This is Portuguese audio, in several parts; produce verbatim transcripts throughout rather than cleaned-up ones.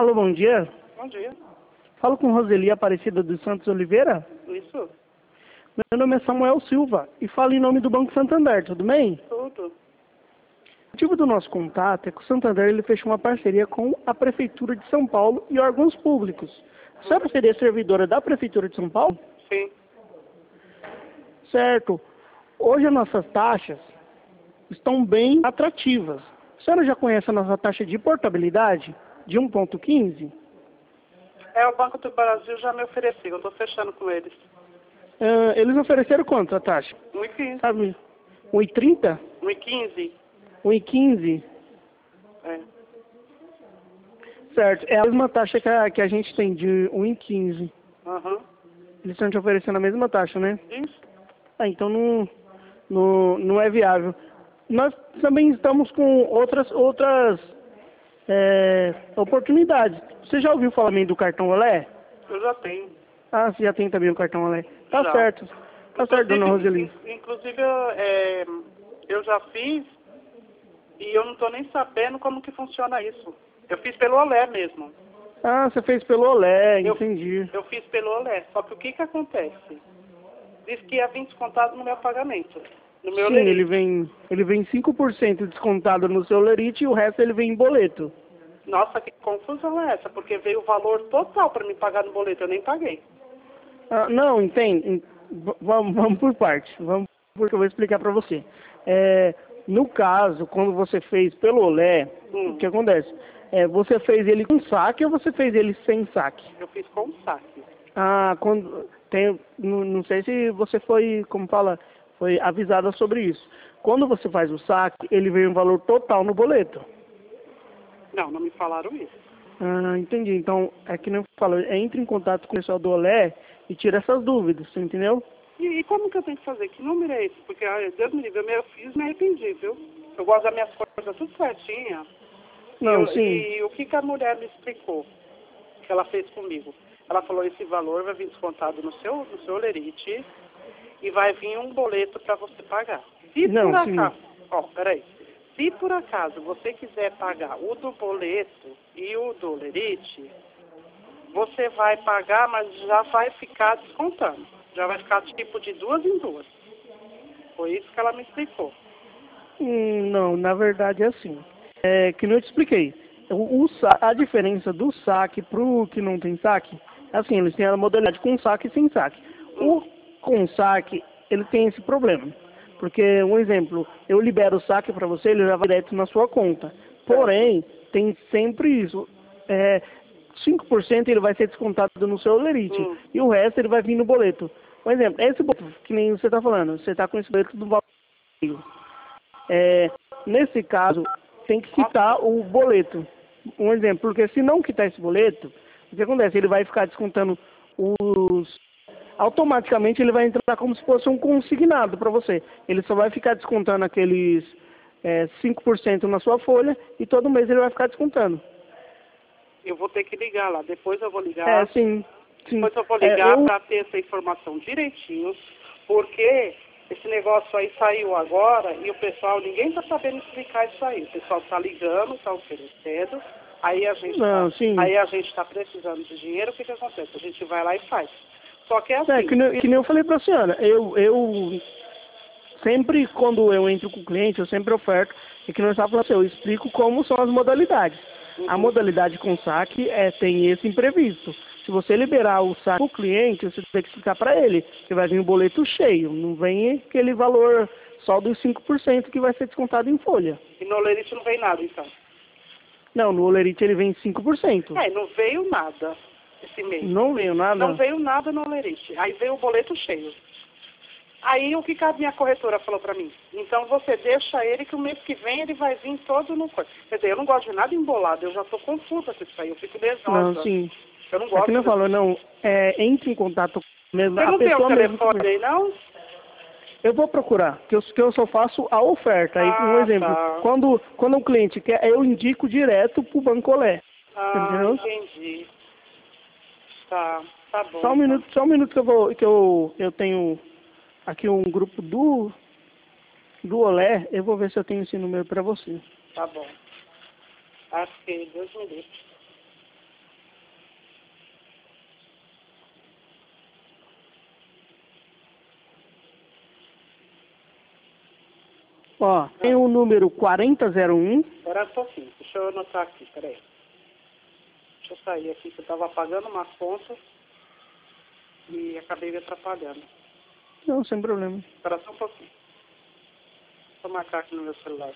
Alô, bom dia. Bom dia. Falo com Roseli Aparecida dos Santos Oliveira. Isso? Meu nome é Samuel Silva e falo em nome do Banco Santander, tudo bem? Tudo. O motivo do nosso contato é que o Santander ele fechou uma parceria com a Prefeitura de São Paulo e órgãos públicos. A senhora seria servidora da Prefeitura de São Paulo? Sim. Certo. Hoje as nossas taxas estão bem atrativas. A senhora já conhece a nossa taxa de portabilidade de um ponto quinze? É, o Banco do Brasil já me ofereceu, eu estou fechando com eles. Uh, eles ofereceram quanto a taxa? um e quinze. Sabe? um e trinta? um e quinze? um e quinze? É. Certo. É a mesma taxa que a, que a gente tem, de um e quinze. Aham. Eles estão te oferecendo a mesma taxa, né? Isso? Ah, então não, não, não é viável. Nós também estamos com outras, outras é, oportunidades. Você já ouviu falar também do cartão Olé? Eu já tenho. Ah, você já tem também o cartão Olé. Tá Já. certo. Tá certo, dona Roseli. in- Inclusive, eu, é, eu já fiz e eu não estou nem sabendo como que funciona isso. Eu fiz pelo Olé mesmo. Ah, você fez pelo Olé, Eu, entendi. eu fiz pelo Olé. Só que o que que acontece? Diz que ia vir descontado no meu pagamento. No meu Sim, lerite. ele vem, ele vem cinco por cento descontado no seu lerite e o resto ele vem em boleto. Nossa, que confusão é essa? Porque veio o valor total para me pagar no boleto, eu nem paguei. Ah, não, entende? V- Vamos, vamos por parte. Vamos porque eu vou explicar para você. É, no caso, quando você fez pelo Olé, Hum. o que acontece? É, você fez ele com saque ou você fez ele sem saque? Eu fiz com saque. Ah, quando tem, não, não sei se você foi, como fala, foi avisada sobre isso. Quando você faz o saque, ele vem um valor total no boleto. Não, não me falaram isso. Ah, entendi. Então, é que nem eu falo, entre em contato com o pessoal do Olé e tira essas dúvidas, você entendeu? E, e como que eu tenho que fazer? Que número é esse? Porque, ai, Deus me livre, eu me- fiz e me arrependi, viu? Eu gosto das minhas coisas tudo certinha. Não, e, eu- sim. e o que, que a mulher me explicou? Que ela fez comigo? Ela falou, esse valor vai vir descontado no seu, no seu lerite e vai vir um boleto para você pagar. Se Não, por sim. acaso, ó, peraí. Se por acaso você quiser pagar o do boleto e o do lerite, você vai pagar, mas já vai ficar descontando. Já vai ficar tipo de duas em duas. Foi isso que ela me explicou. Hum, não, na verdade é assim. É que nem eu te expliquei. O, o sa- a diferença do saque pro que não tem saque, é assim, eles têm a modalidade com saque e sem saque. O com saque, ele tem esse problema. Porque, um exemplo, eu libero o saque para você, ele já vai direto na sua conta. Porém, tem sempre isso. É, cinco por cento ele vai ser descontado no seu lerite. Hum. E o resto ele vai vir no boleto. Por exemplo, esse boleto, que nem você está falando, você está com esse boleto do valor. É, nesse caso, tem que quitar o boleto. Um exemplo, porque se não quitar esse boleto, o que acontece? Ele vai ficar descontando os... Automaticamente ele vai entrar como se fosse um consignado para você. Ele só vai ficar descontando aqueles é, cinco por cento na sua folha e todo mês ele vai ficar descontando. Eu vou ter que ligar lá. Depois eu vou ligar. É, sim. sim. Depois eu vou É, ligar eu... para ter essa informação direitinho. Porque esse negócio aí saiu agora e o pessoal, ninguém está sabendo explicar isso aí. O pessoal está ligando, está oferecendo. Aí a gente Não, tá, sim. aí a gente está precisando de dinheiro, o que, que acontece? A gente vai lá e faz. Só que é assim. É, que nem, que nem eu falei para a senhora, eu, eu sempre quando eu entro com o cliente, eu sempre oferto, e que não está falando assim, eu explico como são as modalidades. A Uhum. modalidade com saque é, tem esse imprevisto. Se você liberar o saque para o cliente, você tem que explicar para ele que vai vir um boleto cheio, não vem aquele valor só dos cinco por cento que vai ser descontado em folha. E no lerite não veio nada, então. Não, no Olerite ele vem cinco por cento. É, não veio nada esse mês. Não veio nada? Não veio nada no lerite. Aí veio o boleto cheio. Aí o que que a minha corretora falou pra mim? Então você deixa ele que o mês que vem ele vai vir todo no... Quer dizer, eu não gosto de nada embolado, eu já tô confusa com isso aí, eu fico nervosa. Não, sim. Eu não É gosto. que não de- falou, não, é, entre em contato mesmo, Você a não tem o pessoa mesmo. telefone aí, não? Eu vou procurar, que eu, que eu só faço a oferta. Aí, um Ah, exemplo, tá. quando, quando o cliente quer, eu indico direto pro Banco Olé. Ah, Entendeu? entendi. Tá, tá bom. Só um minuto, só um minuto que eu vou, que eu, eu tenho aqui um grupo do, do Olé, eu vou ver se eu tenho esse número para você. Tá bom. Acho que Deus me livre. Ó, tem o número quarenta zero um. Espera um pouquinho, deixa eu anotar aqui, peraí. Deixa eu sair aqui, que eu estava pagando uma conta e acabei me atrapalhando. Não, sem problema. Espera só um pouquinho. Vou marcar aqui no meu celular.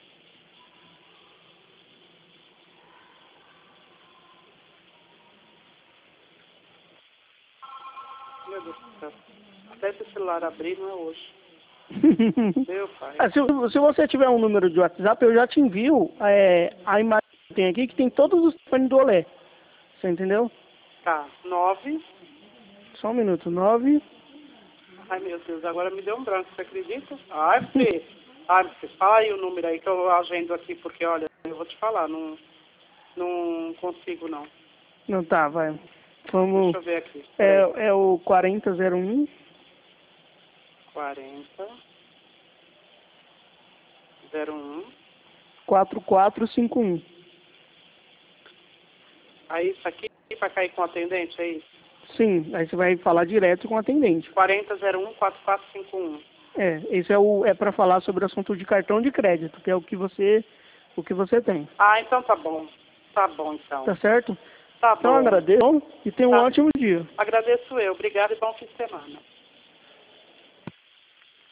Meu Deus do céu. Até esse celular abrir não é hoje. Meu pai. Ah, se, se você tiver um número de WhatsApp, eu já te envio é, a imagem que tem aqui, que tem todos os telefones do Olé. Você entendeu? Tá, nove. Só um minuto. Nove. Ai, meu Deus, agora me deu um branco, você acredita? Ai, Fê. Ai, Fê, fala aí o número aí que eu agendo aqui, porque, olha, eu vou te falar, não, não consigo, não. Não, tá, vai. Vamos. Deixa eu ver aqui. É, é o quarenta zero um. quarenta. zero um. quatro quatro cinco um. Aí, isso aqui vai cair com o atendente, é isso? Sim, aí você vai falar direto com o atendente. quarenta zero um quatro quatro cinco um. É, esse é o é para falar sobre o assunto de cartão de crédito, que é o que você o que você tem. Ah, então tá bom. Tá bom, então. Tá certo? Tá bom. Então agradeço e tenha um Tá. ótimo dia. Agradeço eu. Obrigado e bom fim de semana.